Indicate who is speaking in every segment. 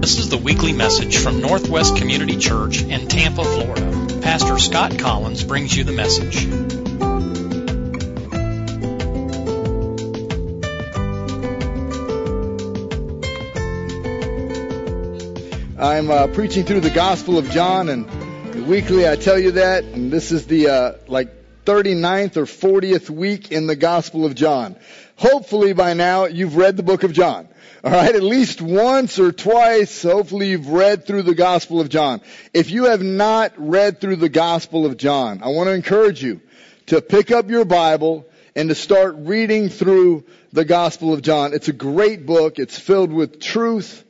Speaker 1: This is the weekly message from Northwest Community Church in Tampa, Florida. Pastor Scott Collins brings you the message.
Speaker 2: I'm preaching through the Gospel of John, and weekly I tell you that, and this is the 39th or 40th week in the Gospel of John. Hopefully by now you've read the book of John. All right, at least once or twice, hopefully you've read through the Gospel of John. If you have not read through the Gospel of John, I want to encourage you to pick up your Bible and to start reading through the Gospel of John. It's a great book. It's filled with truth.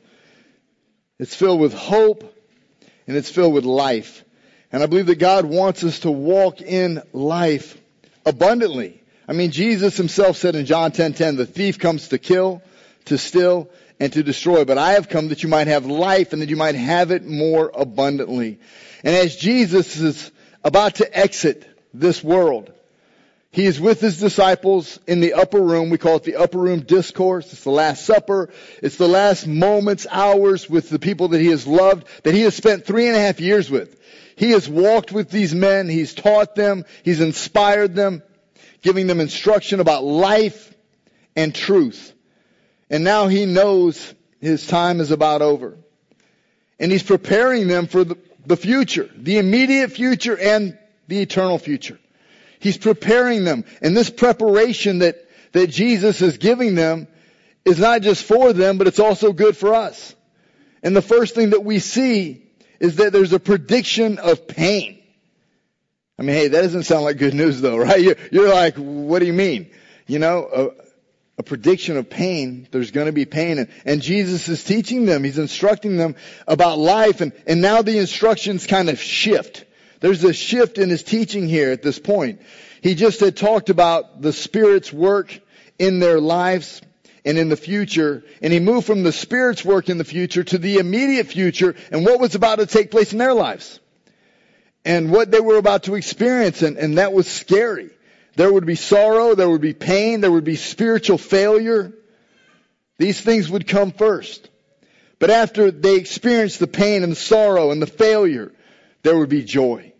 Speaker 2: It's filled with hope. And it's filled with life. And I believe that God wants us to walk in life abundantly. I mean, Jesus himself said in John 10:10, the thief comes to kill, to steal, and to destroy. But I have come that you might have life and that you might have it more abundantly. And as Jesus is about to exit this world, he is with his disciples in the upper room. We call it the upper room discourse. It's the Last Supper. It's the last moments, hours with the people that he has loved, that he has spent 3.5 years with. He has walked with these men. He's taught them. He's inspired them, giving them instruction about life and truth. And now he knows his time is about over. And he's preparing them for the future, the immediate future and the eternal future. He's preparing them. And this preparation that Jesus is giving them is not just for them, but it's also good for us. And the first thing that we see is that there's a prediction of pain. I mean, hey, that doesn't sound like good news though, right? You're like, what do you mean? You know, a prediction of pain. There's going to be pain. And Jesus is teaching them. He's instructing them about life. And now the instructions kind of shift. There's a shift in his teaching here at this point. He just had talked about the Spirit's work in their lives and in the future. And he moved from the Spirit's work in the future to the immediate future and what was about to take place in their lives. And what they were about to experience. And that was scary. There would be sorrow, there would be pain, there would be spiritual failure. These things would come first. But after they experienced the pain and the sorrow and the failure, there would be joy.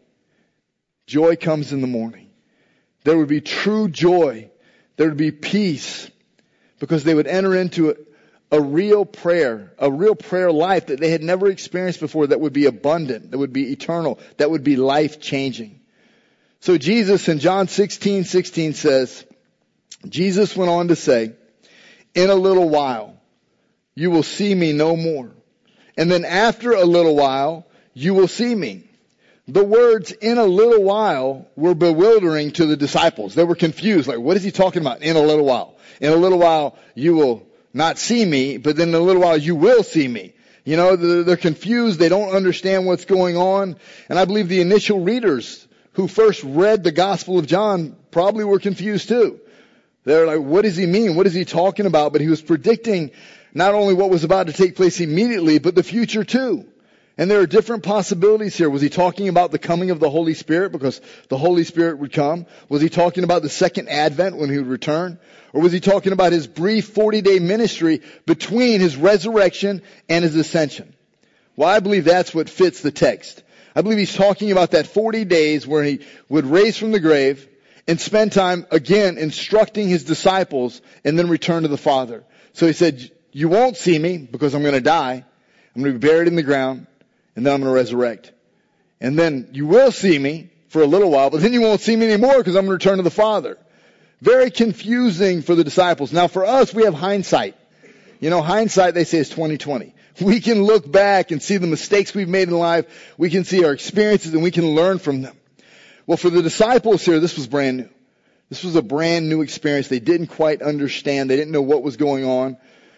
Speaker 2: Joy comes in the morning. There would be true joy. There would be peace. Because they would enter into a real prayer life that they had never experienced before, that would be abundant, that would be eternal, that would be life-changing. So Jesus in John 16:16 says, Jesus went on to say, in a little while, you will see me no more. And then after a little while, you will see me. The words in a little while were bewildering to the disciples. They were confused. Like, what is he talking about in a little while? In a little while, you will not see me, but then in a little while, you will see me. You know, they're confused. They don't understand what's going on. And I believe the initial readers who first read the Gospel of John probably were confused too. They're like, what does he mean? What is he talking about? But he was predicting not only what was about to take place immediately, but the future too. And there are different possibilities here. Was he talking about the coming of the Holy Spirit because the Holy Spirit would come? Was he talking about the second advent when he would return? Or was he talking about his brief 40-day ministry between his resurrection and his ascension? Well, I believe that's what fits the text. I believe he's talking about that 40 days where he would raise from the grave and spend time again instructing his disciples and then return to the Father. So he said, you won't see me because I'm going to die. I'm going to be buried in the ground and then I'm going to resurrect. And then you will see me for a little while, but then you won't see me anymore because I'm going to return to the Father. Very confusing for the disciples. Now for us, we have hindsight. You know, hindsight, they say, is 20/20. We can look back and see the mistakes we've made in life. We can see our experiences and we can learn from them. Well, for the disciples here, this was brand new. This was a brand new experience. They didn't quite understand. They didn't know what was going on.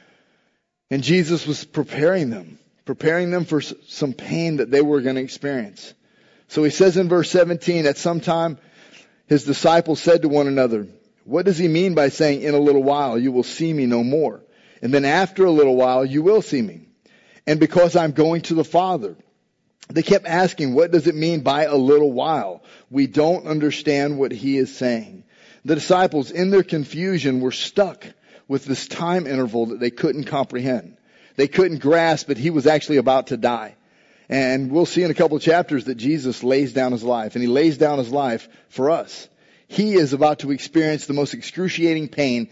Speaker 2: And Jesus was preparing them for some pain that they were going to experience. So he says in verse 17, at some time, his disciples said to one another, what does he mean by saying, in a little while, you will see me no more? And then after a little while, you will see me. And because I'm going to the Father. They kept asking, what does it mean by a little while? We don't understand what he is saying. The disciples, in their confusion, were stuck with this time interval that they couldn't comprehend. They couldn't grasp that he was actually about to die. And we'll see in a couple of chapters that Jesus lays down his life, and he lays down his life for us. He is about to experience the most excruciating pain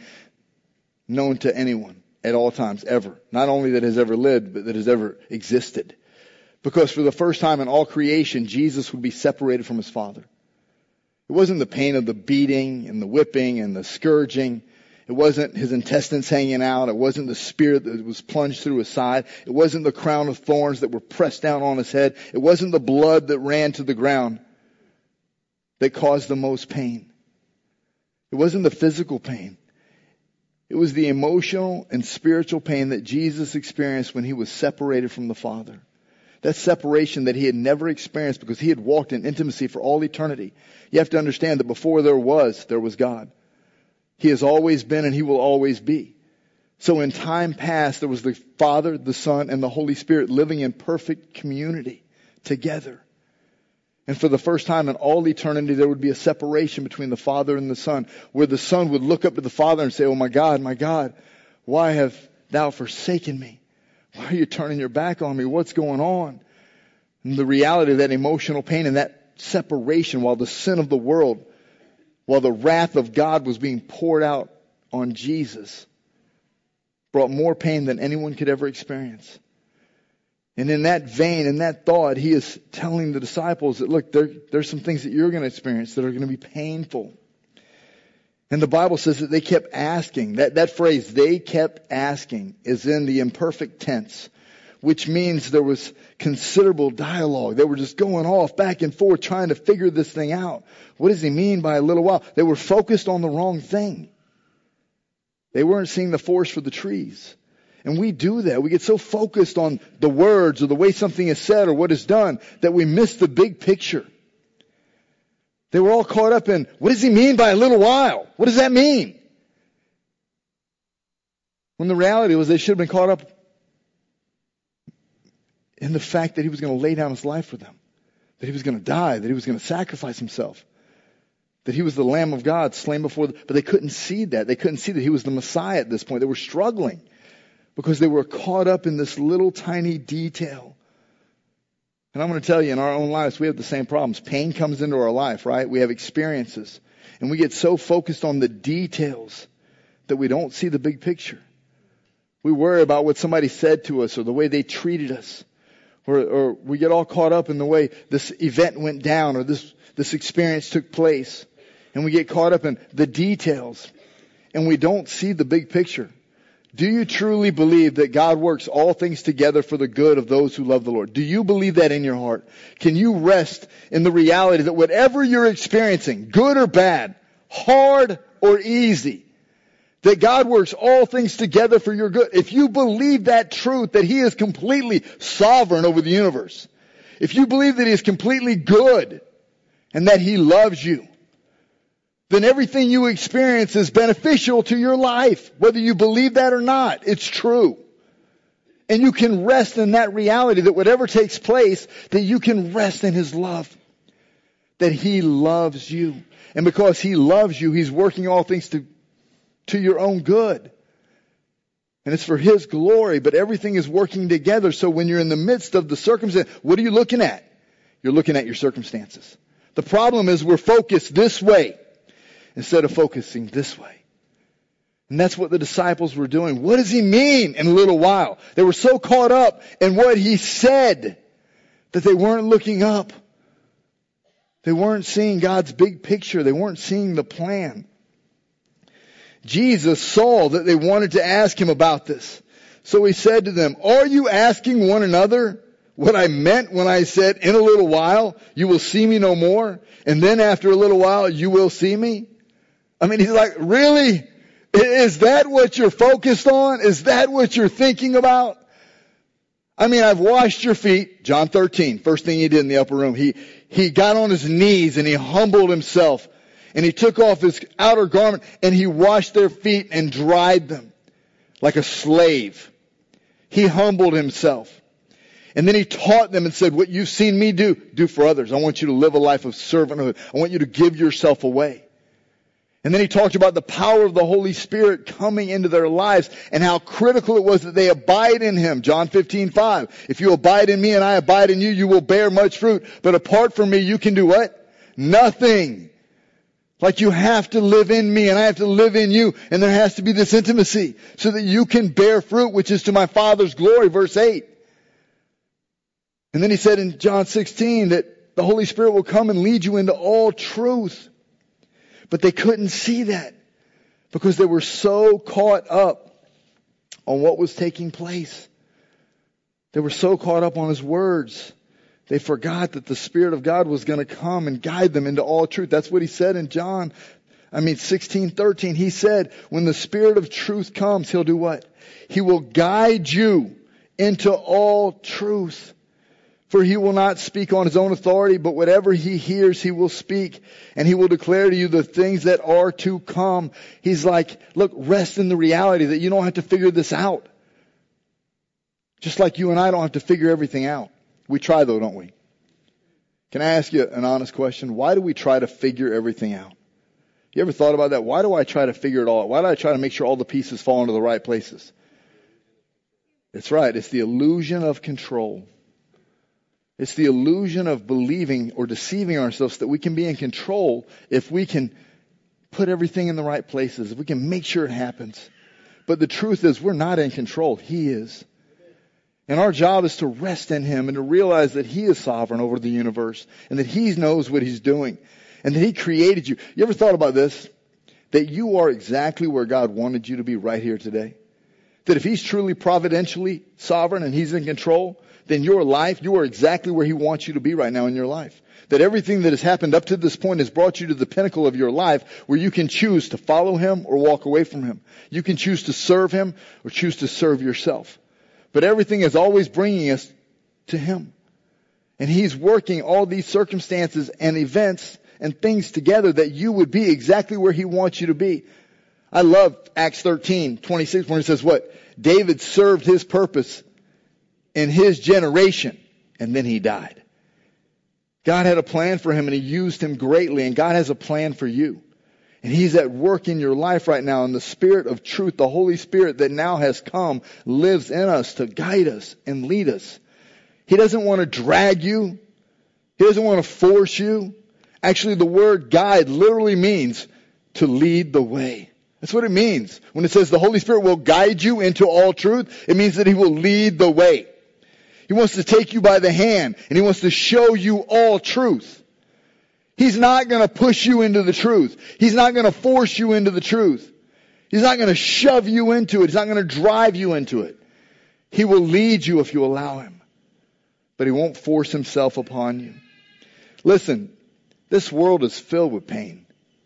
Speaker 2: known to anyone at all times, ever. Not only that has ever lived, but that has ever existed. Because for the first time in all creation, Jesus would be separated from his Father. It wasn't the pain of the beating and the whipping and the scourging. It wasn't his intestines hanging out. It wasn't the spear that was plunged through his side. It wasn't the crown of thorns that were pressed down on his head. It wasn't the blood that ran to the ground that caused the most pain. It wasn't the physical pain. It was the emotional and spiritual pain that Jesus experienced when he was separated from the Father. That separation that he had never experienced because he had walked in intimacy for all eternity. You have to understand that before there was God. He has always been and he will always be. So in time past, there was the Father, the Son, and the Holy Spirit living in perfect community together. And for the first time in all eternity, there would be a separation between the Father and the Son, where the Son would look up to the Father and say, "Oh my God, why have thou forsaken me? Why are you turning your back on me? What's going on?" And the reality of that emotional pain and that separation while the sin of the world, while the wrath of God was being poured out on Jesus, brought more pain than anyone could ever experience. And in that vein, in that thought, he is telling the disciples that, look, there's some things that you're going to experience that are going to be painful. And the Bible says that they kept asking. That phrase, "they kept asking," is in the imperfect tense, which means there was considerable dialogue. They were just going off back and forth trying to figure this thing out. What does he mean by a little while? They were focused on the wrong thing. They weren't seeing the forest for the trees. And we do that. We get so focused on the words or the way something is said or what is done that we miss the big picture. They were all caught up in, what does he mean by a little while? What does that mean? When the reality was they should have been caught up in the fact that he was going to lay down his life for them. That he was going to die. That he was going to sacrifice himself. That he was the Lamb of God slain before but they couldn't see that. They couldn't see that he was the Messiah at this point. They were struggling because they were caught up in this little tiny detail. And I'm going to tell you, in our own lives, we have the same problems. Pain comes into our life, right? We have experiences. And we get so focused on the details that we don't see the big picture. We worry about what somebody said to us or the way they treated us. Or we get all caught up in the way this event went down or this experience took place. And we get caught up in the details. And we don't see the big picture. Do you truly believe that God works all things together for the good of those who love the Lord? Do you believe that in your heart? Can you rest in the reality that whatever you're experiencing, good or bad, hard or easy, that God works all things together for your good? If you believe that truth, that he is completely sovereign over the universe, if you believe that he is completely good and that he loves you, then everything you experience is beneficial to your life. Whether you believe that or not, it's true. And you can rest in that reality that whatever takes place, that you can rest in his love. That he loves you. And because he loves you, he's working all things to your own good. And it's for his glory, but everything is working together. So when you're in the midst of the circumstance, what are you looking at? You're looking at your circumstances. The problem is we're focused this way instead of focusing this way. And that's what the disciples were doing. What does he mean in a little while? They were so caught up in what he said that they weren't looking up. They weren't seeing God's big picture. They weren't seeing the plan. Jesus saw that they wanted to ask him about this. So he said to them, "Are you asking one another what I meant when I said, 'In a little while you will see me no more, and then after a little while you will see me'?" I mean, he's like, really? Is that what you're focused on? Is that what you're thinking about? I mean, I've washed your feet. John 13, first thing he did in the upper room. He got on his knees and he humbled himself. And he took off his outer garment and he washed their feet and dried them like a slave. He humbled himself. And then he taught them and said, "What you've seen me do for others. I want you to live a life of servanthood. I want you to give yourself away." And then he talked about the power of the Holy Spirit coming into their lives and how critical it was that they abide in Him. John 15:5. If you abide in me and I abide in you, you will bear much fruit. But apart from me, you can do what? Nothing. Like you have to live in me and I have to live in you. And there has to be this intimacy so that you can bear fruit, which is to my Father's glory. Verse 8. And then he said in John 16 that the Holy Spirit will come and lead you into all truth. But they couldn't see that because they were so caught up on what was taking place. They were so caught up on His words. They forgot that the Spirit of God was going to come and guide them into all truth. That's what He said in John 16:13. He said, when the Spirit of truth comes, He'll do what? He will guide you into all truth. For He will not speak on His own authority, but whatever He hears, He will speak. And He will declare to you the things that are to come. He's like, look, rest in the reality that you don't have to figure this out. Just like you and I don't have to figure everything out. We try though, don't we? Can I ask you an honest question? Why do we try to figure everything out? You ever thought about that? Why do I try to figure it all out? Why do I try to make sure all the pieces fall into the right places? That's right. It's the illusion of control. It's the illusion of believing or deceiving ourselves that we can be in control if we can put everything in the right places, if we can make sure it happens. But the truth is we're not in control. He is. And our job is to rest in Him and to realize that He is sovereign over the universe and that He knows what He's doing and that He created you. You ever thought about this? That you are exactly where God wanted you to be right here today. That if He's truly providentially sovereign and He's in control, then your life, you are exactly where He wants you to be right now in your life. That everything that has happened up to this point has brought you to the pinnacle of your life where you can choose to follow Him or walk away from Him. You can choose to serve Him or choose to serve yourself. But everything is always bringing us to Him. And He's working all these circumstances and events and things together that you would be exactly where He wants you to be. I love Acts 13:26 when it says what? David served his purpose in his generation, and then he died. God had a plan for him, and He used him greatly, and God has a plan for you. And He's at work in your life right now, and the Spirit of truth, the Holy Spirit that now has come, lives in us to guide us and lead us. He doesn't want to drag you. He doesn't want to force you. Actually, the word guide literally means to lead the way. That's what it means. When it says the Holy Spirit will guide you into all truth, it means that He will lead the way. He wants to take you by the hand, and He wants to show you all truth. He's not going to push you into the truth. He's not going to force you into the truth. He's not going to shove you into it. He's not going to drive you into it. He will lead you if you allow Him. But He won't force Himself upon you. Listen, this world is filled with pain.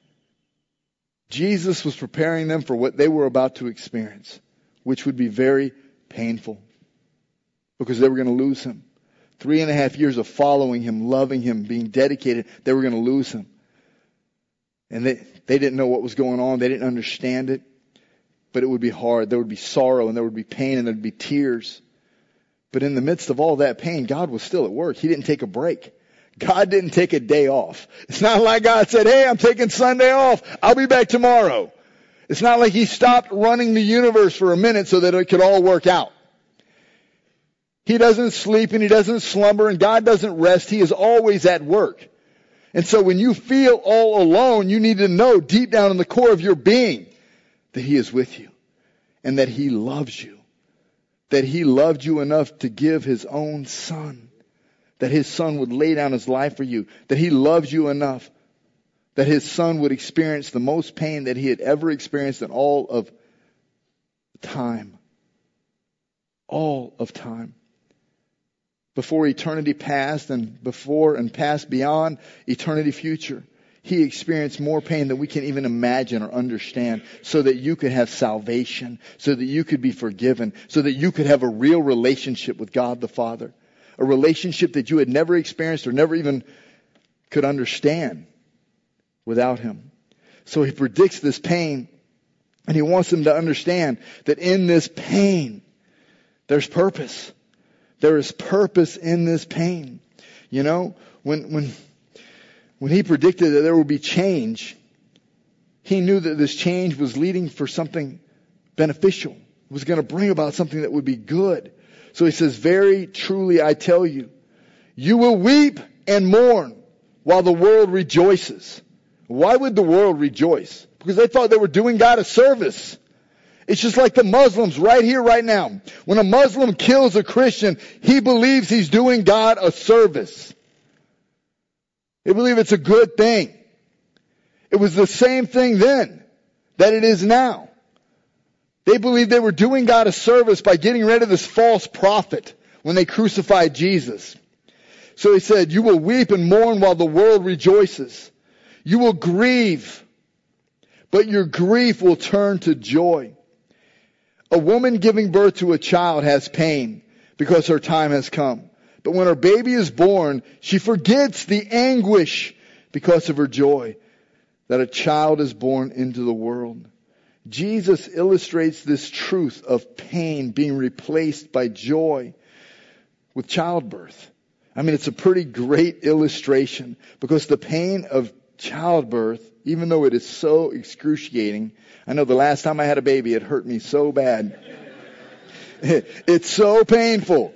Speaker 2: Jesus was preparing them for what they were about to experience, which would be very painful because they were going to lose Him. 3.5 years of following Him, loving Him, being dedicated, they were going to lose Him. And they didn't know what was going on. They didn't understand it. But it would be hard. There would be sorrow and there would be pain and there would be tears. But in the midst of all that pain, God was still at work. He didn't take a break. God didn't take a day off. It's not like God said, hey, I'm taking Sunday off. I'll be back tomorrow. It's not like He stopped running the universe for a minute so that it could all work out. He doesn't sleep and He doesn't slumber and God doesn't rest. He is always at work. And so when you feel all alone, you need to know deep down in the core of your being that He is with you and that He loves you. That He loved you enough to give His own Son. That His Son would lay down His life for you. That He loves you enough that His Son would experience the most pain that He had ever experienced in all of time. All of time. Before eternity past and before and past beyond eternity future. He experienced more pain than we can even imagine or understand so that you could have salvation, so that you could be forgiven, so that you could have a real relationship with God the Father. A relationship that you had never experienced or never even could understand without Him. So He predicts this pain and He wants them to understand that in this pain, there's purpose. There is purpose in this pain. You know, when He predicted that there would be change, he knew that this change was leading for something beneficial. It was going to bring about something that would be good. So he says, very truly I tell you, you will weep and mourn while the world rejoices. Why would the world rejoice? Because they thought they were doing God a service. It's just like the Muslims right here, right now. When a Muslim kills a Christian, he believes he's doing God a service. They believe it's a good thing. It was the same thing then that it is now. They believed they were doing God a service by getting rid of this false prophet when they crucified Jesus. So he said, you will weep and mourn while the world rejoices. You will grieve, but your grief will turn to joy. A woman giving birth to a child has pain because her time has come. But when her baby is born, she forgets the anguish because of her joy that a child is born into the world. Jesus illustrates this truth of pain being replaced by joy with childbirth. I mean, it's a pretty great illustration because the pain of childbirth, even though it is so excruciating, I know the last time I had a baby, it hurt me so bad. It's so painful.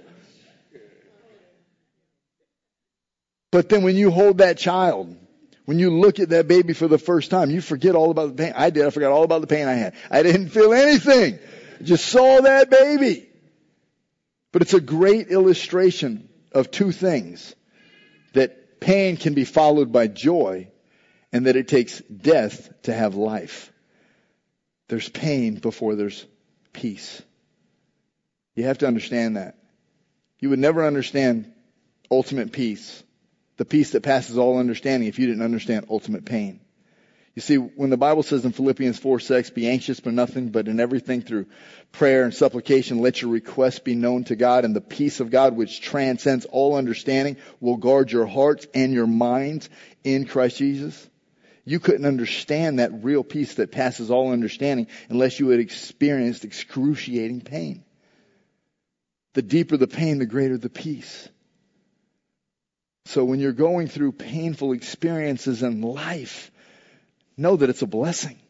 Speaker 2: But then when you hold that child, when you look at that baby for the first time, you forget all about the pain. I did. I forgot all about the pain I had. I didn't feel anything. I just saw that baby. But it's a great illustration of two things. That pain can be followed by joy, and that it takes death to have life. There's pain before there's peace. You have to understand that. You would never understand ultimate peace, the peace that passes all understanding, if you didn't understand ultimate pain. You see, when the Bible says in Philippians 4:6, be anxious for nothing, but in everything through prayer and supplication, let your requests be known to God, and the peace of God, which transcends all understanding, will guard your hearts and your minds in Christ Jesus. You couldn't understand that real peace that passes all understanding unless you had experienced excruciating pain. The deeper the pain, the greater the peace. So when you're going through painful experiences in life, know that it's a blessing.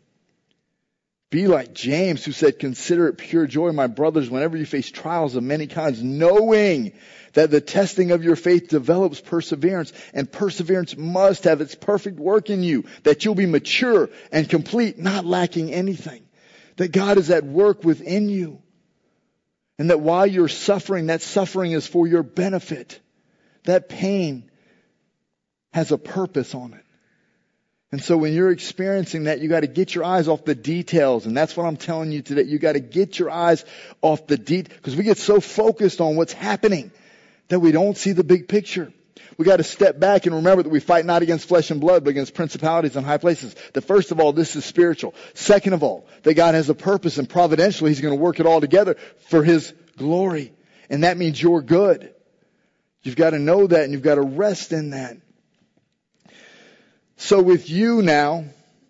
Speaker 2: Be like James, who said, consider it pure joy, my brothers, whenever you face trials of many kinds, knowing that the testing of your faith develops perseverance, and perseverance must have its perfect work in you, that you'll be mature and complete, not lacking anything. That God is at work within you. And that while you're suffering, that suffering is for your benefit. That pain has a purpose on it. And so when you're experiencing that, you got to get your eyes off the details. And that's what I'm telling you today. You got to get your eyes off the details. Because we get so focused on what's happening that we don't see the big picture. We got to step back and remember that we fight not against flesh and blood, but against principalities and high places. That first of all, this is spiritual. Second of all, that God has a purpose, and providentially He's going to work it all together for His glory. And that means you're good. You've got to know that, and you've got to rest in that. So with you now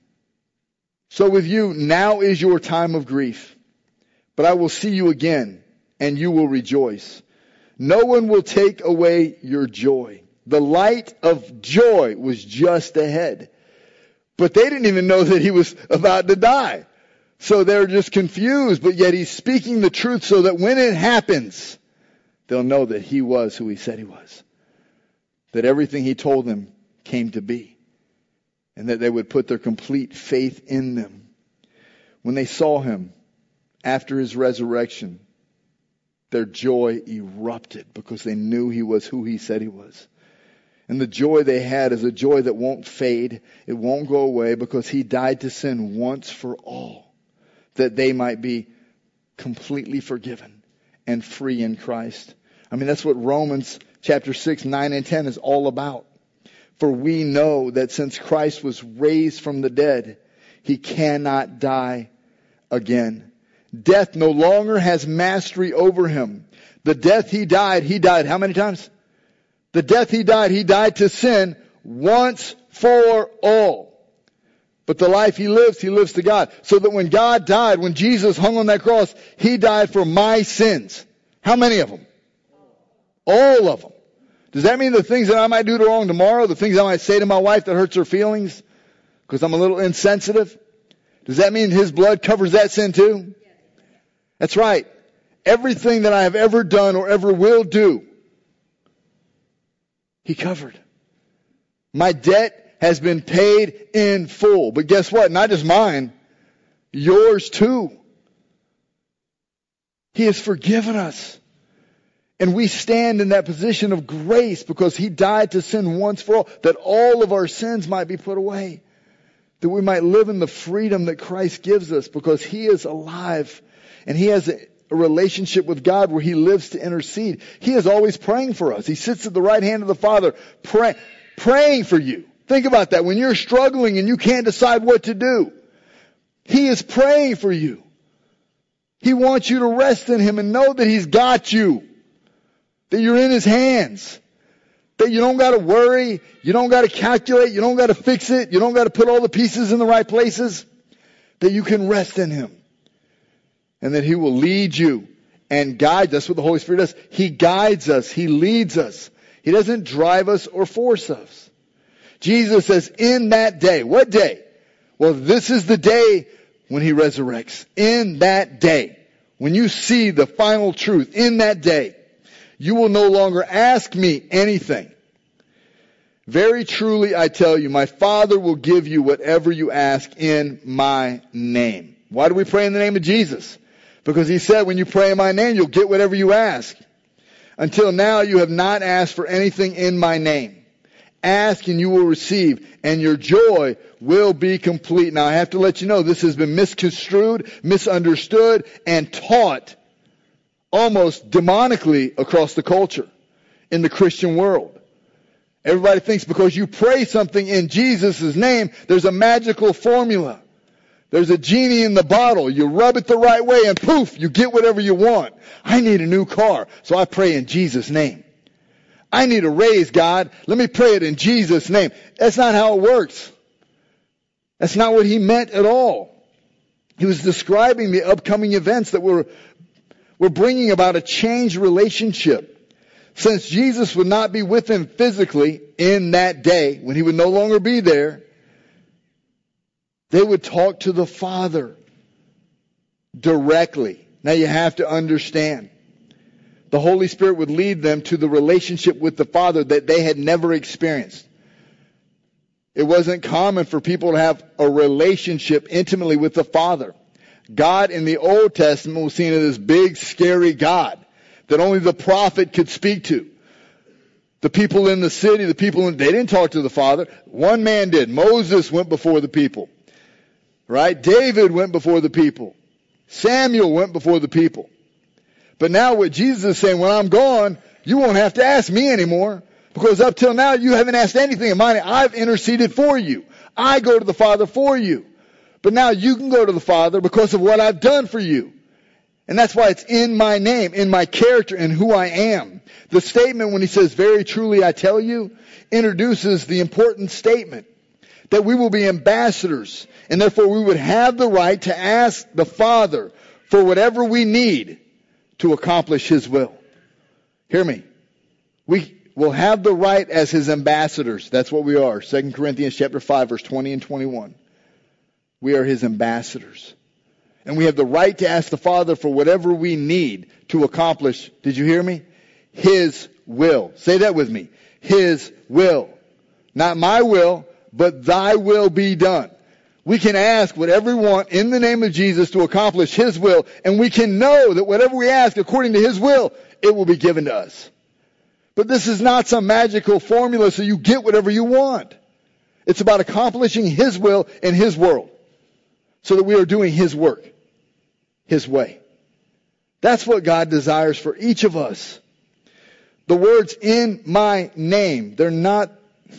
Speaker 2: is your time of grief. But I will see you again, and you will rejoice. No one will take away your joy. The light of joy was just ahead. But they didn't even know that he was about to die. So they're just confused, but yet he's speaking the truth so that when it happens, they'll know that he was who he said he was. That everything he told them came to be. And that they would put their complete faith in them. When they saw him after his resurrection, their joy erupted because they knew he was who he said he was. And the joy they had is a joy that won't fade. It won't go away because he died to sin once for all. That they might be completely forgiven and free in Christ. I mean, that's what Romans chapter 6, 9, and 10 is all about. For we know that since Christ was raised from the dead, he cannot die again. Death no longer has mastery over him. The death he died how many times? The death he died to sin once for all. But the life he lives to God. So that when God died, when Jesus hung on that cross, he died for my sins. How many of them? All of them. Does that mean the things that I might do wrong tomorrow, the things I might say to my wife that hurts her feelings because I'm a little insensitive? Does that mean His blood covers that sin too? That's right. Everything that I have ever done or ever will do, He covered. My debt has been paid in full. But guess what? Not just mine, yours too. He has forgiven us. And we stand in that position of grace because He died to sin once for all, that all of our sins might be put away. That we might live in the freedom that Christ gives us because He is alive and He has a relationship with God where He lives to intercede. He is always praying for us. He sits at the right hand of the Father praying for you. Think about that. When you're struggling and you can't decide what to do, He is praying for you. He wants you to rest in Him and know that He's got you. That you're in His hands. That you don't got to worry. You don't got to calculate. You don't got to fix it. You don't got to put all the pieces in the right places. That you can rest in Him. And that He will lead you and guide us. That's what the Holy Spirit does. He guides us. He leads us. He doesn't drive us or force us. Jesus says, in that day. What day? Well, this is the day when He resurrects. In that day. When you see the final truth. In that day. You will no longer ask me anything. Very truly I tell you, my Father will give you whatever you ask in my name. Why do we pray in the name of Jesus? Because He said, when you pray in my name, you'll get whatever you ask. Until now you have not asked for anything in my name. Ask and you will receive, and your joy will be complete. Now I have to let you know, this has been misconstrued, misunderstood, and taught almost demonically across the culture in the Christian world. Everybody thinks because you pray something in Jesus' name, there's a magical formula. There's a genie in the bottle. You rub it the right way and poof, you get whatever you want. I need a new car, so I pray in Jesus' name. I need a raise, God. Let me pray it in Jesus' name. That's not how it works. That's not what He meant at all. He was describing the upcoming events that were bringing about a changed relationship. Since Jesus would not be with them physically in that day, when He would no longer be there, they would talk to the Father directly. Now you have to understand, the Holy Spirit would lead them to the relationship with the Father that they had never experienced. It wasn't common for people to have a relationship intimately with the Father. God in the Old Testament was seen as this big, scary God that only the prophet could speak to. The people in the city, they didn't talk to the Father. One man did. Moses went before the people. Right? David went before the people. Samuel went before the people. But now what Jesus is saying, when I'm gone, you won't have to ask me anymore. Because up till now, you haven't asked anything of mine. I've interceded for you. I go to the Father for you. But now you can go to the Father because of what I've done for you. And that's why it's in my name, in my character, and who I am. The statement when He says, very truly I tell you, introduces the important statement that we will be ambassadors. And therefore we would have the right to ask the Father for whatever we need to accomplish His will. Hear me. We will have the right as His ambassadors. That's what we are. 2 Corinthians chapter 5, verse 20 and 21. We are His ambassadors. And we have the right to ask the Father for whatever we need to accomplish, did you hear me? His will. Say that with me. His will. Not my will, but thy will be done. We can ask whatever we want in the name of Jesus to accomplish His will. And we can know that whatever we ask according to His will, it will be given to us. But this is not some magical formula so you get whatever you want. It's about accomplishing His will in His world. So that we are doing His work, His way. That's what God desires for each of us. The words in my name, they're not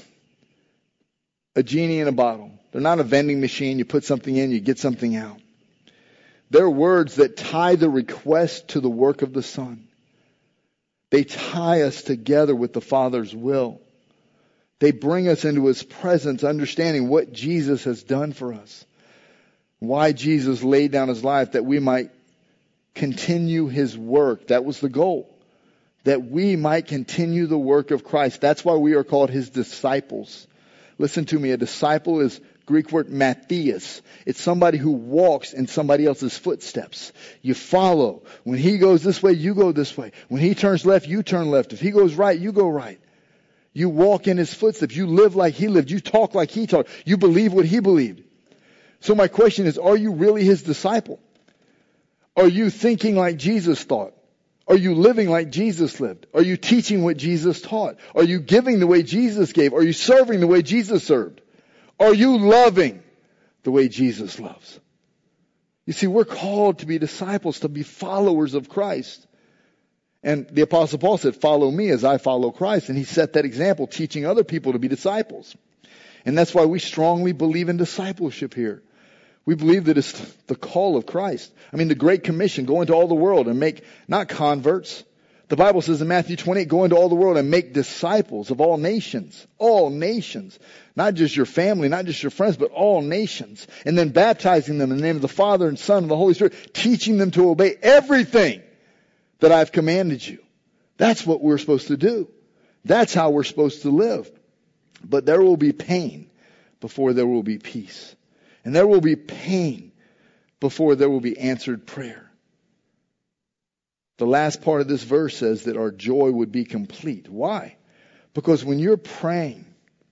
Speaker 2: a genie in a bottle. They're not a vending machine. You put something in, you get something out. They're words that tie the request to the work of the Son. They tie us together with the Father's will. They bring us into His presence, understanding what Jesus has done for us. Why Jesus laid down His life, that we might continue His work. That was the goal. That we might continue the work of Christ. That's why we are called His disciples. Listen to me, a disciple is Greek word Matthias. It's somebody who walks in somebody else's footsteps. You follow. When he goes this way, you go this way. When he turns left, you turn left. If he goes right, you go right. You walk in his footsteps. You live like he lived. You talk like he talked. You believe what he believed. So my question is, are you really his disciple? Are you thinking like Jesus thought? Are you living like Jesus lived? Are you teaching what Jesus taught? Are you giving the way Jesus gave? Are you serving the way Jesus served? Are you loving the way Jesus loves? You see, we're called to be disciples, to be followers of Christ. And the Apostle Paul said, follow me as I follow Christ. And he set that example, teaching other people to be disciples. And that's why we strongly believe in discipleship here. We believe that it's the call of Christ. I mean, the Great Commission, go into all the world and make, not converts. The Bible says in Matthew 28, go into all the world and make disciples of all nations. All nations. Not just your family, not just your friends, but all nations. And then baptizing them in the name of the Father and Son and the Holy Spirit, teaching them to obey everything that I've commanded you. That's what we're supposed to do. That's how we're supposed to live. But there will be pain before there will be peace. And there will be pain before there will be answered prayer. The last part of this verse says that our joy would be complete. Why? Because when you're praying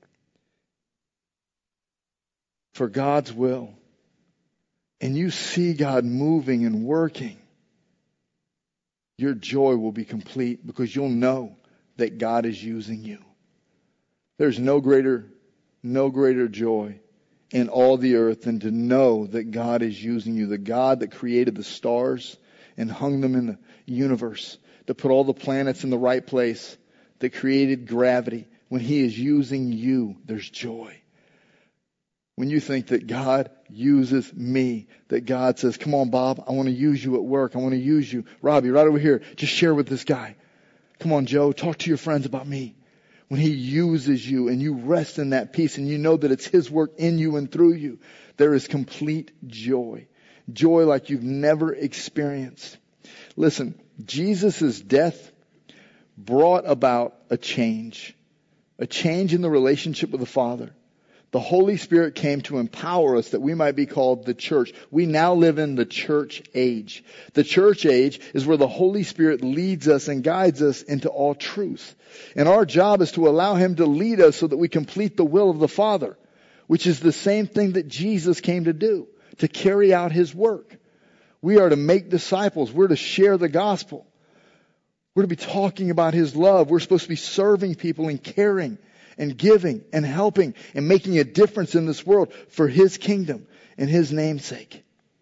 Speaker 2: for God's will and you see God moving and working, your joy will be complete because you'll know that God is using you. There's no greater joy in all the earth than to know that God is using you. The God that created the stars and hung them in the universe, that put all the planets in the right place, that created gravity. When He is using you, there's joy. When you think that God uses me, that God says, come on, Bob, I want to use you at work. I want to use you. Robbie, right over here, just share with this guy. Come on, Joe, talk to your friends about me. When He uses you and you rest in that peace and you know that it's His work in you and through you, there is complete joy. Joy like you've never experienced. Listen, Jesus' death brought about a change in the relationship with the Father. The Holy Spirit came to empower us that we might be called the church. We now live in the church age. The church age is where the Holy Spirit leads us and guides us into all truth. And our job is to allow Him to lead us so that we complete the will of the Father, which is the same thing that Jesus came to do, to carry out His work. We are to make disciples. We're to share the gospel. We're to be talking about His love. We're supposed to be serving people and caring and giving and helping and making a difference in this world for His kingdom and His namesake.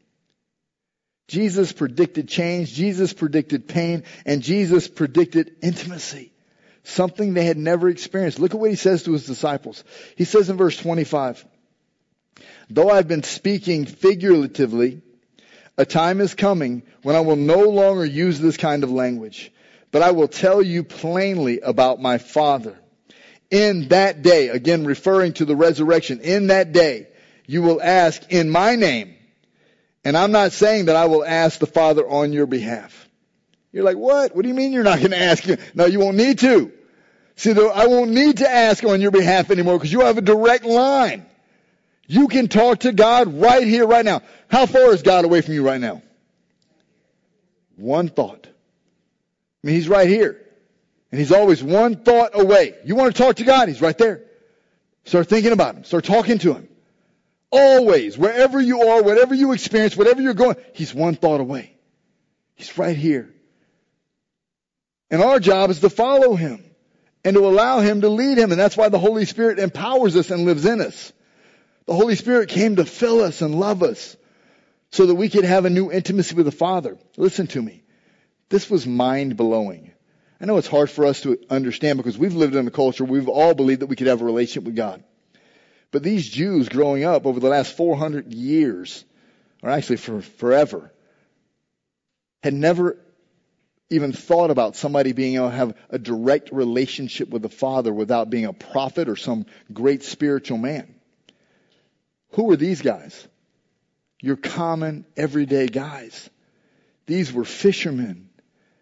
Speaker 2: Jesus predicted change, Jesus predicted pain, and Jesus predicted intimacy. Something they had never experienced. Look at what He says to His disciples. He says in verse 25, though I've been speaking figuratively, a time is coming when I will no longer use this kind of language, but I will tell you plainly about my Father. In that day, again referring to the resurrection, in that day, you will ask in my name. And I'm not saying that I will ask the Father on your behalf. You're like, what? What do you mean you're not going to ask Him? No, you won't need to. See, I won't need to ask on your behalf anymore because you have a direct line. You can talk to God right here, right now. How far is God away from you right now? One thought. I mean, He's right here. And He's always one thought away. You want to talk to God? He's right there. Start thinking about Him. Start talking to Him. Always, wherever you are, whatever you experience, whatever you're going, He's one thought away. He's right here. And our job is to follow Him and to allow Him to lead Him. And that's why the Holy Spirit empowers us and lives in us. The Holy Spirit came to fill us and love us so that we could have a new intimacy with the Father. Listen to me. This was mind-blowing. I know it's hard for us to understand because we've lived in a culture where we've all believed that we could have a relationship with God. But these Jews growing up over the last 400 years, or actually for forever, had never even thought about somebody being able to have a direct relationship with the Father without being a prophet or some great spiritual man. Who were these guys? Your common, everyday guys. These were fishermen,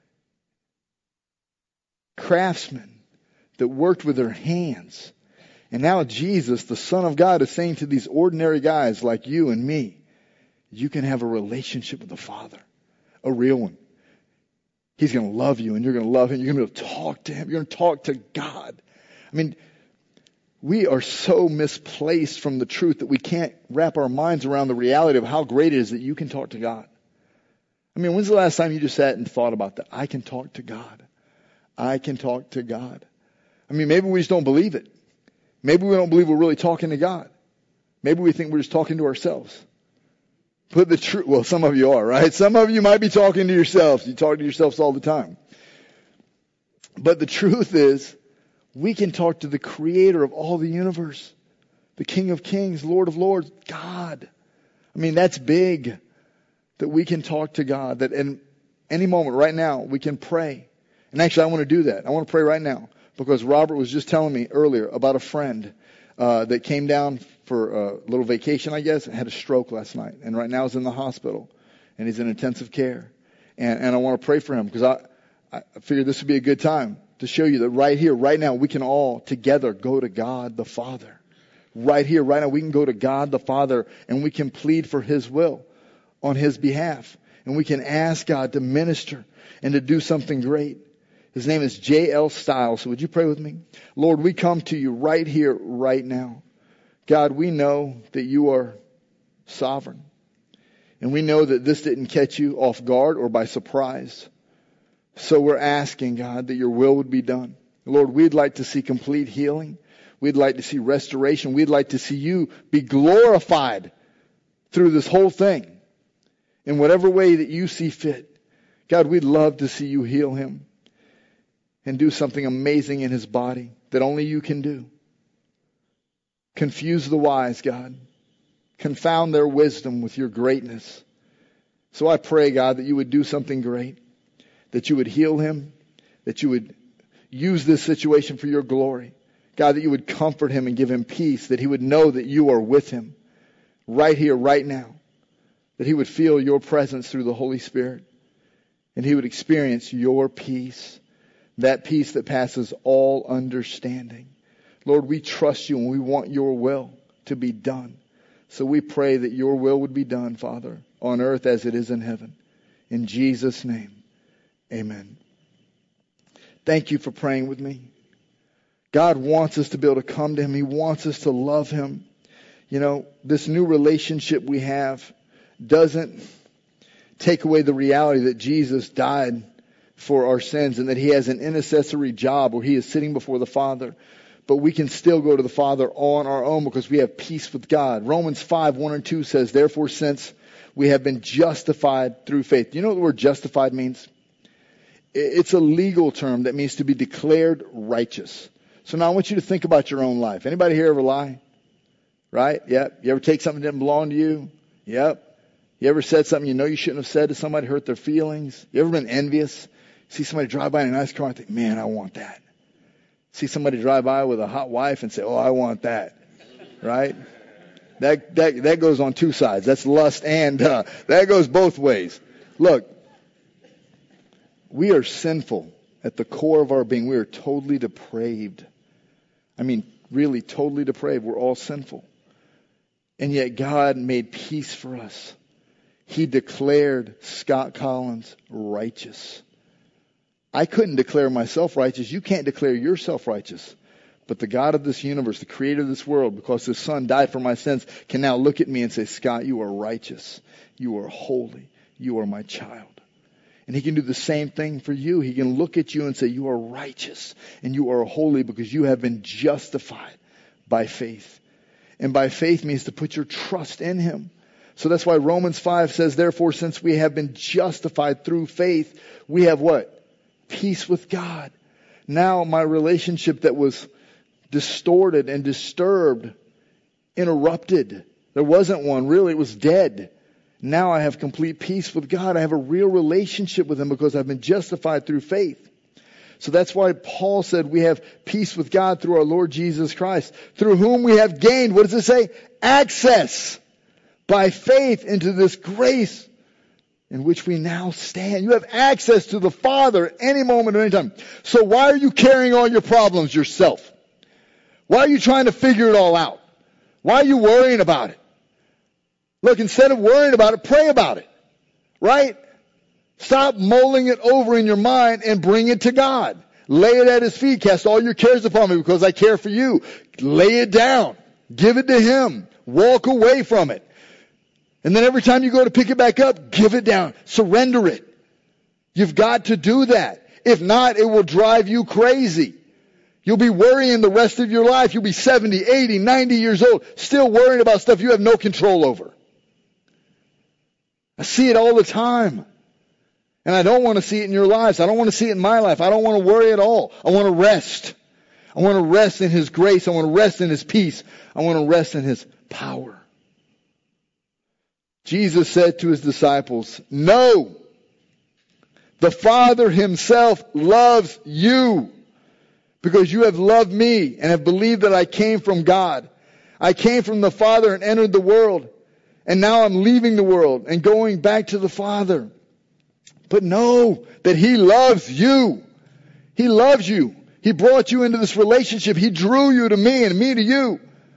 Speaker 2: craftsmen that worked with their hands. And now Jesus, the Son of God, is saying to these ordinary guys like you and me, you can have a relationship with the Father, a real one. He's going to love you and you're going to love him. You're going to be able to talk to him. You're going to talk to God. I mean, we are so misplaced from the truth that we can't wrap our minds around the reality of how great it is that you can talk to God. I mean, when's the last time you just sat and thought about that? I can talk to God. I can talk to God. I mean, maybe we just don't believe it. Maybe we don't believe we're really talking to God. Maybe we think we're just talking to ourselves. Put the truth, well, some of you are, right? Some of you might be talking to yourselves. You talk to yourselves all the time. But the truth is, we can talk to the creator of all the universe, the King of Kings, Lord of Lords, God. I mean, that's big, that we can talk to God, that in any moment right now we can pray. And actually, I want to do that. I want to pray right now because Robert was just telling me earlier about a friend that came down for a little vacation, I guess, and had a stroke last night. And right now is in the hospital and he's in intensive care. And I want to pray for him because I figured this would be a good time to show you that right here, right now, we can all together go to God the Father. Right here, right now, we can go to God the Father and we can plead for his will on his behalf. And we can ask God to minister and to do something great. His name is J.L. Stiles. So would you pray with me? Lord, we come to you right here, right now. God, we know that you are sovereign. And we know that this didn't catch you off guard or by surprise. So we're asking, God, that your will would be done. Lord, we'd like to see complete healing. We'd like to see restoration. We'd like to see you be glorified through this whole thing in whatever way that you see fit. God, we'd love to see you heal him and do something amazing in his body that only you can do. Confuse the wise, God. Confound their wisdom with your greatness. So I pray, God, that you would do something great, that you would heal him, that you would use this situation for your glory. God, that you would comfort him and give him peace, that he would know that you are with him right here, right now, that he would feel your presence through the Holy Spirit, and he would experience your peace, that peace that passes all understanding. Lord, we trust you and we want your will to be done. So we pray that your will would be done, Father, on earth as it is in heaven. In Jesus' name, amen. Thank you for praying with me. God wants us to be able to come to him. He wants us to love him. You know, this new relationship we have doesn't take away the reality that Jesus died for our sins and that he has an intercessory job where he is sitting before the Father. But we can still go to the Father on our own because we have peace with God. Romans 5:1-2 says, therefore, since we have been justified through faith. Do you know what the word justified means? It's a legal term that means to be declared righteous. So now I want you to think about your own life. Anybody here ever lie? Right? Yep. You ever take something that didn't belong to you? Yep. You ever said something you know you shouldn't have said to somebody, hurt their feelings? You ever been envious? See somebody drive by in a nice car and think, man, I want that. See somebody drive by with a hot wife and say, oh, I want that. Right? That goes on two sides. That's lust and that goes both ways. Look, we are sinful at the core of our being. We are totally depraved. I mean, really totally depraved. We're all sinful. And yet God made peace for us. He declared Scott Collins righteous. I couldn't declare myself righteous. You can't declare yourself righteous. But the God of this universe, the creator of this world, because his son died for my sins, can now look at me and say, Scott, you are righteous. You are holy. You are my child. And he can do the same thing for you. He can look at you and say, you are righteous and you are holy because you have been justified by faith. And by faith means to put your trust in him. So that's why Romans 5 says, therefore, since we have been justified through faith, we have what? Peace with God. Now my relationship that was distorted and disturbed, interrupted. There wasn't one. Really, it was dead. Now I have complete peace with God. I have a real relationship with him because I've been justified through faith. So that's why Paul said we have peace with God through our Lord Jesus Christ, through whom we have gained, what does it say? Access by faith into this grace in which we now stand. You have access to the Father any moment or any time. So why are you carrying all your problems yourself? Why are you trying to figure it all out? Why are you worrying about it? Look, instead of worrying about it, pray about it. Right? Stop mulling it over in your mind and bring it to God. Lay it at His feet. Cast all your cares upon me because I care for you. Lay it down. Give it to Him. Walk away from it. And then every time you go to pick it back up, give it down. Surrender it. You've got to do that. If not, it will drive you crazy. You'll be worrying the rest of your life. You'll be 70, 80, 90 years old, still worrying about stuff you have no control over. I see it all the time. And I don't want to see it in your lives. I don't want to see it in my life. I don't want to worry at all. I want to rest. I want to rest in His grace. I want to rest in His peace. I want to rest in His power. Jesus said to His disciples, "No, the Father Himself loves you because you have loved me and have believed that I came from God. I came from the Father and entered the world. And now I'm leaving the world and going back to the Father. But know that He loves you. He loves you. He brought you into this relationship. He drew you to me and me to you.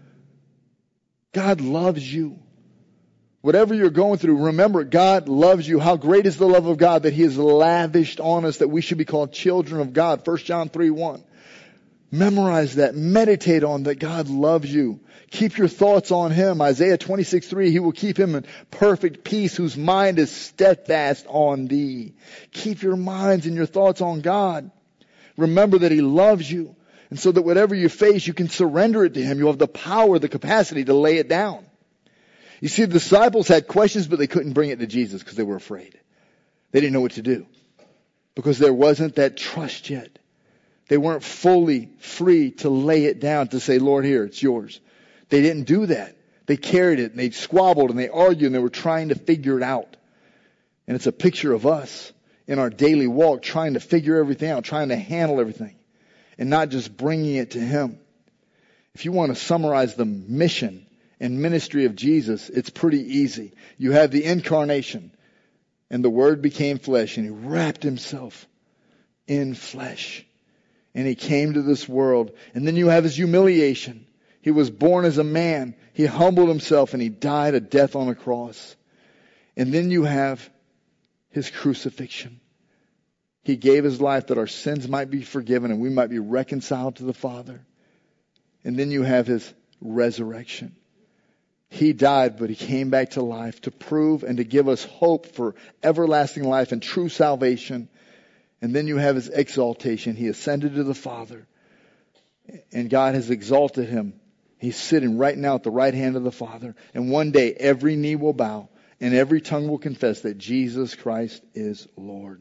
Speaker 2: God loves you. Whatever you're going through, remember, God loves you. How great is the love of God that He has lavished on us that we should be called children of God. 1 John 3:1. Memorize that. Meditate on that God loves you. Keep your thoughts on Him. Isaiah 26:3, He will keep him in perfect peace whose mind is steadfast on thee. Keep your minds and your thoughts on God. Remember that He loves you. And so that whatever you face, you can surrender it to Him. You have the power, the capacity to lay it down. You see, the disciples had questions, but they couldn't bring it to Jesus because they were afraid. They didn't know what to do because there wasn't that trust yet. They weren't fully free to lay it down, to say, Lord, here, it's yours. They didn't do that. They carried it and they squabbled and they argued and they were trying to figure it out. And it's a picture of us in our daily walk trying to figure everything out, trying to handle everything and not just bringing it to Him. If you want to summarize the mission and ministry of Jesus, it's pretty easy. You have the incarnation and the Word became flesh and He wrapped Himself in flesh. And He came to this world. And then you have His humiliation. He was born as a man. He humbled Himself and He died a death on a cross. And then you have His crucifixion. He gave His life that our sins might be forgiven and we might be reconciled to the Father. And then you have His resurrection. He died, but He came back to life to prove and to give us hope for everlasting life and true salvation. And then you have His exaltation. He ascended to the Father. And God has exalted Him. He's sitting right now at the right hand of the Father. And one day every knee will bow and every tongue will confess that Jesus Christ is Lord.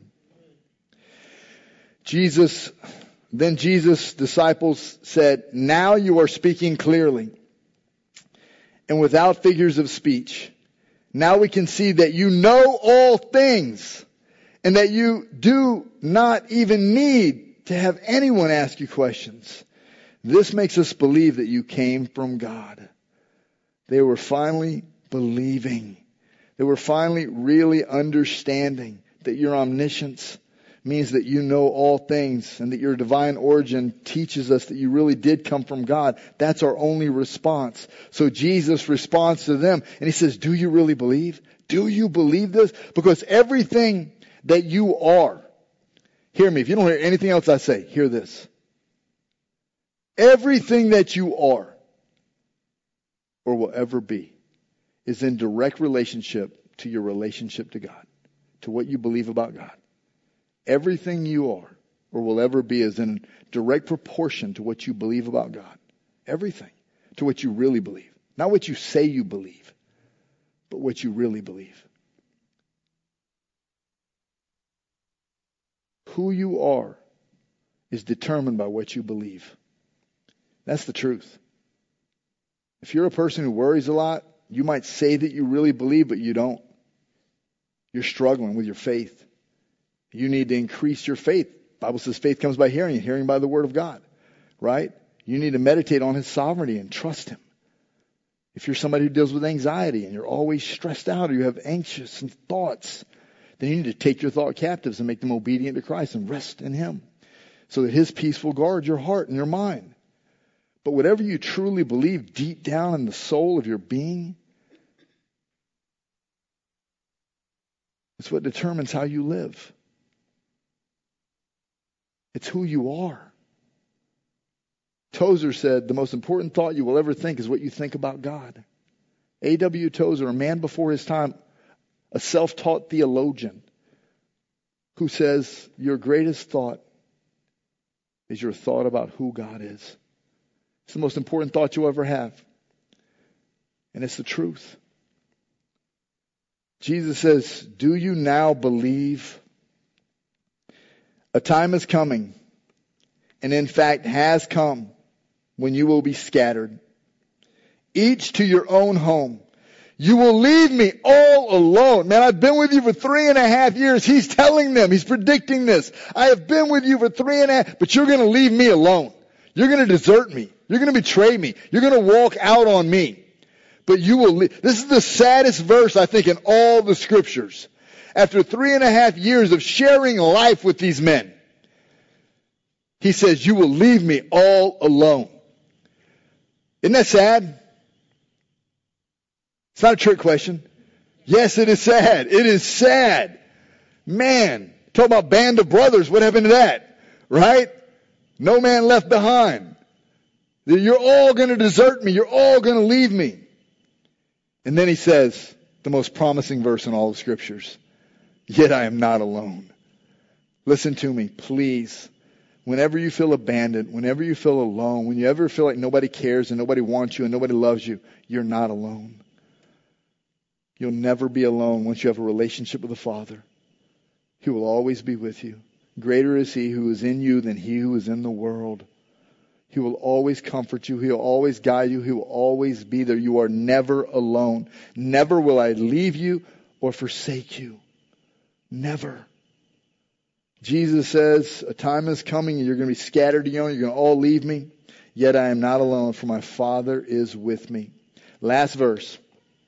Speaker 2: Then Jesus' disciples said, "Now you are speaking clearly and without figures of speech. Now we can see that you know all things and that you do not even need to have anyone ask you questions. This makes us believe that you came from God." They were finally believing. They were finally really understanding that your omniscience means that you know all things and that your divine origin teaches us that you really did come from God. That's our only response. So Jesus responds to them and He says, do you really believe? Do you believe this? Because everything that you are, hear me. If you don't hear anything else I say, hear this. Everything that you are or will ever be is in direct relationship to your relationship to God, to what you believe about God. Everything you are or will ever be is in direct proportion to what you believe about God. Everything. To what you really believe. Not what you say you believe, but what you really believe. Who you are is determined by what you believe. That's the truth. If you're a person who worries a lot, you might say that you really believe, but you don't. You're struggling with your faith. You need to increase your faith. The Bible says faith comes by hearing, and hearing by the Word of God. Right? You need to meditate on His sovereignty and trust Him. If you're somebody who deals with anxiety and you're always stressed out or you have anxious thoughts, then you need to take your thought captives and make them obedient to Christ and rest in Him so that His peace will guard your heart and your mind. But whatever you truly believe deep down in the soul of your being, it's what determines how you live. It's who you are. Tozer said, the most important thought you will ever think is what you think about God. A.W. Tozer, a man before his time, a self-taught theologian, who says, your greatest thought is your thought about who God is. It's the most important thought you'll ever have. And it's the truth. Jesus says, do you now believe? A time is coming, and in fact has come, when you will be scattered, each to your own home. You will leave me all alone. Man, I've been with you for 3.5 years. He's telling them, he's predicting this. I have been with you for 3.5, but you're going to leave me alone. You're going to desert me. You're going to betray me. You're going to walk out on me. But you will leave. This is the saddest verse, I think, in all the scriptures. After 3.5 years of sharing life with these men, he says, you will leave me all alone. Isn't that sad? It's not a trick question. Yes, it is sad. It is sad. Man, talk about band of brothers. What happened to that? Right? No man left behind. You're all going to desert me. You're all going to leave me. And then he says, the most promising verse in all the scriptures, yet I am not alone. Listen to me, please. Whenever you feel abandoned, whenever you feel alone, when you ever feel like nobody cares and nobody wants you and nobody loves you, you're not alone. You'll never be alone once you have a relationship with the Father. He will always be with you. Greater is He who is in you than he who is in the world. He will always comfort you. He will always guide you. He will always be there. You are never alone. Never will I leave you or forsake you. Never. Jesus says, a time is coming and you're going to be scattered, you're going to all leave me. Yet I am not alone, for my Father is with me. Last verse.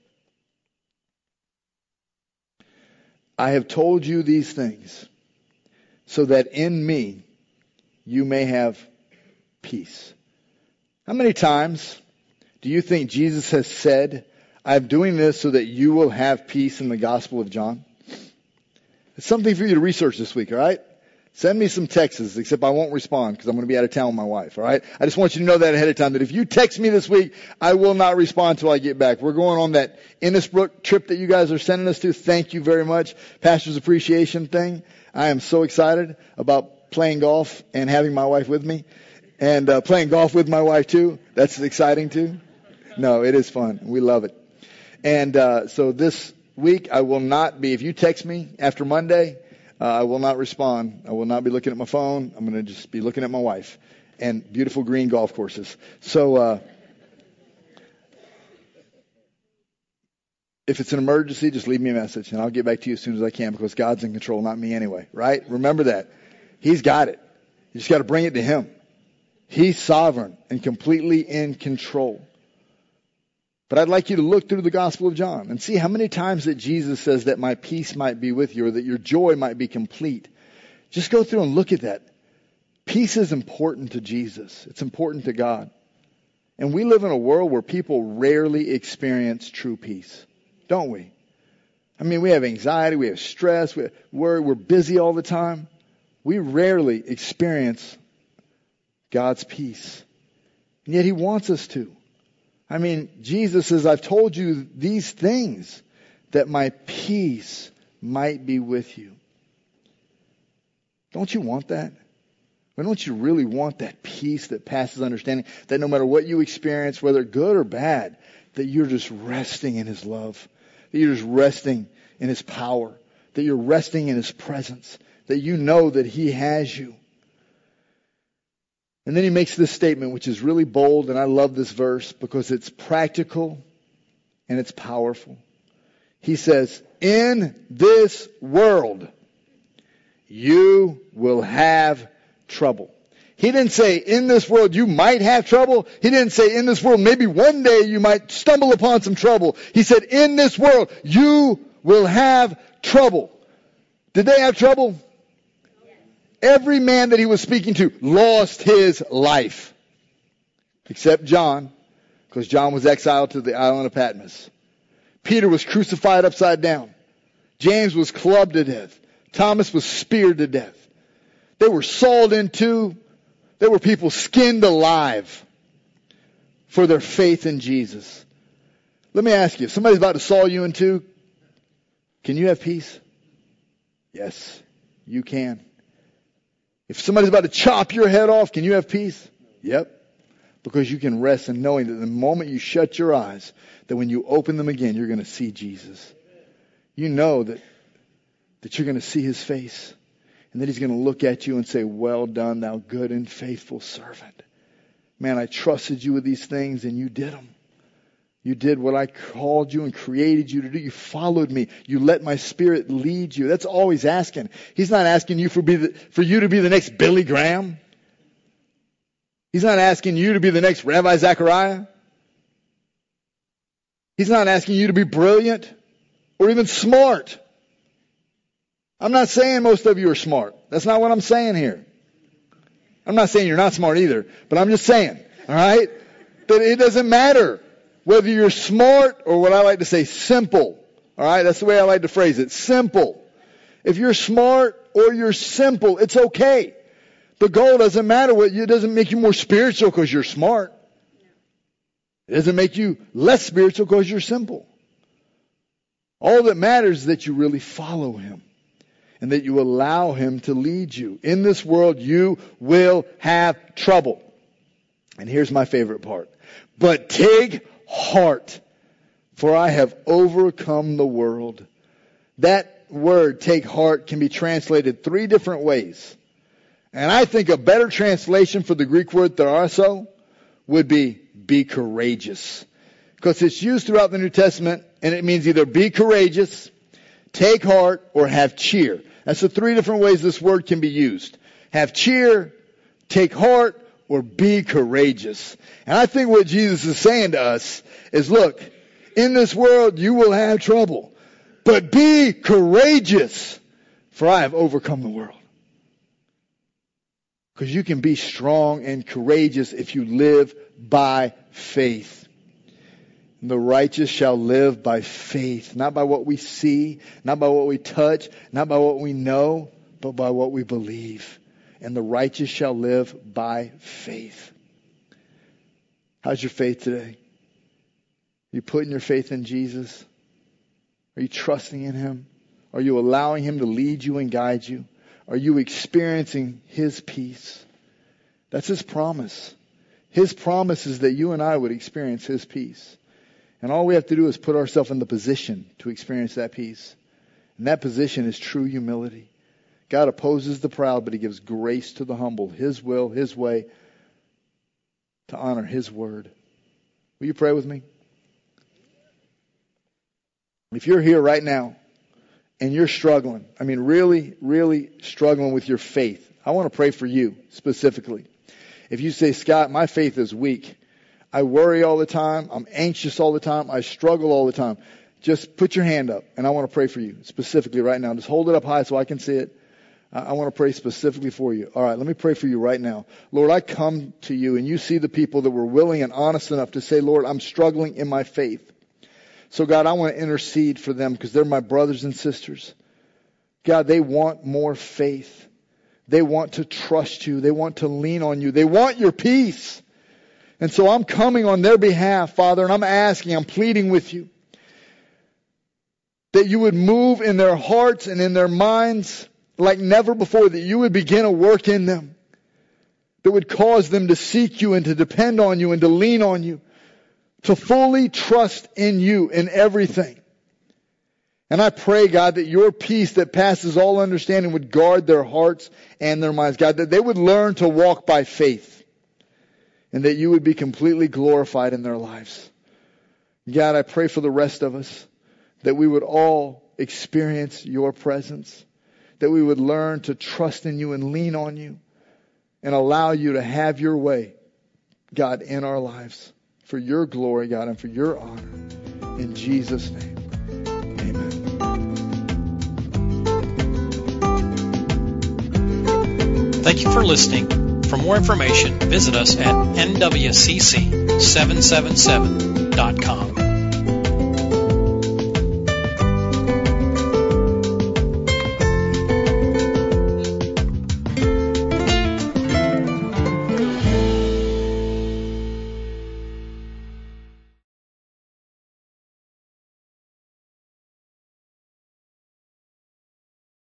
Speaker 2: I have told you these things so that in me you may have peace. How many times do you think Jesus has said, I'm doing this so that you will have peace in the Gospel of John? It's something for you to research this week, all right? Send me some texts, except I won't respond because I'm going to be out of town with my wife, all right? I just want you to know that ahead of time, that if you text me this week, I will not respond until I get back. We're going on that Innisbrook trip that you guys are sending us to. Thank you very much. Pastor's Appreciation thing. I am so excited about playing golf and having my wife with me. And playing golf with my wife too. That's exciting too. No, it is fun. We love it. And so this week I will not be, if you text me after Monday, I will not respond. I will not be looking at my phone. I'm going to just be looking at my wife and beautiful green golf courses. So if it's an emergency, just leave me a message and I'll get back to you as soon as I can, because God's in control, not me anyway, right? Remember that. He's got it. You just got to bring it to Him. He's sovereign and completely in control. But I'd like you to look through the Gospel of John and see how many times that Jesus says that my peace might be with you, or that your joy might be complete. Just go through and look at that. Peace is important to Jesus. It's important to God. And we live in a world where people rarely experience true peace, don't we? I mean, we have anxiety, we have stress, we're busy all the time. We rarely experience God's peace. And yet He wants us to. I mean, Jesus says, I've told you these things that my peace might be with you. Don't you want that? Or don't you really want that peace that passes understanding? That no matter what you experience, whether good or bad, that you're just resting in His love. That you're just resting in His power. That you're resting in His presence. That you know that He has you. And then He makes this statement, which is really bold, and I love this verse because it's practical and it's powerful. He says, in this world, you will have trouble. He didn't say, in this world, you might have trouble. He didn't say, in this world, maybe one day you might stumble upon some trouble. He said, in this world, you will have trouble. Did they have trouble? Every man that He was speaking to lost his life. except John, because John was exiled to the island of Patmos. Peter was crucified upside down. James was clubbed to death. Thomas was speared to death. They were sawed in two. There were people skinned alive for their faith in Jesus. Let me ask you, if somebody's about to saw you in two, can you have peace? Yes, you can. If somebody's about to chop your head off, can you have peace? Yep. Because you can rest in knowing that the moment you shut your eyes, that when you open them again, you're going to see Jesus. You know that you're going to see his face. And that he's going to look at you and say, well done, thou good and faithful servant. Man, I trusted you with these things and you did them. You did what I called you and created you to do. You followed me. You let my Spirit lead you. That's all he's asking. He's not asking you for you to be the next Billy Graham. He's not asking you to be the next Rabbi Zechariah. He's not asking you to be brilliant or even smart. I'm not saying most of you are smart. That's not what I'm saying here. I'm not saying you're not smart either, but I'm just saying, all right, that it doesn't matter whether you're smart or what I like to say, simple. All right, that's the way I like to phrase it, simple. If you're smart or you're simple, it's okay. The goal doesn't matter. It doesn't make you more spiritual because you're smart. It doesn't make you less spiritual because you're simple. All that matters is that you really follow him and that you allow him to lead you. In this world, you will have trouble. And here's my favorite part. But take heart, for I have overcome the world. That word, take heart, can be translated 3 different ways. And I think a better translation for the Greek word therasso would be courageous. Because it's used throughout the New Testament, and it means either be courageous, take heart, or have cheer. That's the 3 different ways this word can be used. Have cheer, take heart, or be courageous. And I think what Jesus is saying to us is, look, in this world you will have trouble, but be courageous, for I have overcome the world. Because you can be strong and courageous if you live by faith. And the righteous shall live by faith, not by what we see, not by what we touch, not by what we know, but by what we believe. And the righteous shall live by faith. How's your faith today? Are you putting your faith in Jesus? Are you trusting in him? Are you allowing him to lead you and guide you? Are you experiencing his peace? That's his promise. His promise is that you and I would experience his peace. And all we have to do is put ourselves in the position to experience that peace. And that position is true humility. God opposes the proud, but he gives grace to the humble. His will, his way, to honor his word. Will you pray with me? If you're here right now and you're struggling, I mean really, really struggling with your faith, I want to pray for you specifically. If you say, Scott, my faith is weak. I worry all the time. I'm anxious all the time. I struggle all the time. Just put your hand up, and I want to pray for you specifically right now. Just hold it up high so I can see it. I want to pray specifically for you. All right, let me pray for you right now. Lord, I come to you, and you see the people that were willing and honest enough to say, Lord, I'm struggling in my faith. So, God, I want to intercede for them because they're my brothers and sisters. God, they want more faith. They want to trust you. They want to lean on you. They want your peace. And so I'm coming on their behalf, Father, and I'm pleading with you that you would move in their hearts and in their minds like never before, that you would begin a work in them that would cause them to seek you and to depend on you and to lean on you, to fully trust in you in everything. And I pray, God, that your peace that passes all understanding would guard their hearts and their minds. God, that they would learn to walk by faith and that you would be completely glorified in their lives. God, I pray for the rest of us that we would all experience your presence, that we would learn to trust in you and lean on you and allow you to have your way, God, in our lives for your glory, God, and for your honor. In Jesus' name.
Speaker 1: Thank you for listening. For more information, visit us at nwcc777.com.